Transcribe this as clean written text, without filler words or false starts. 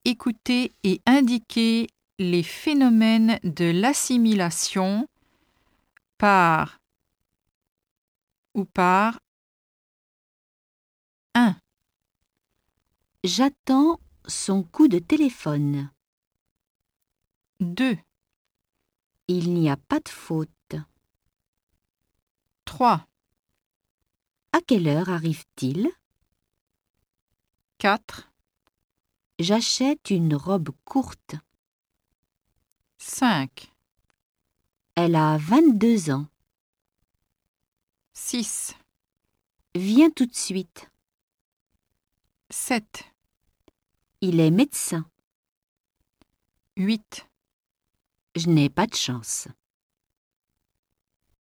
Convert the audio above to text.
écouter et indiquer les phénomènes de l'assimilation par ou par 1. J'attends son coup de téléphone. 2. Il n'y a pas de faute. 3. À quelle heure arrive-t-il? 4. J'achète une robe courte. 5. Elle a 22 ans. 6. Viens tout de suite. 7. Il est médecin. 8. Je n'ai pas de chance.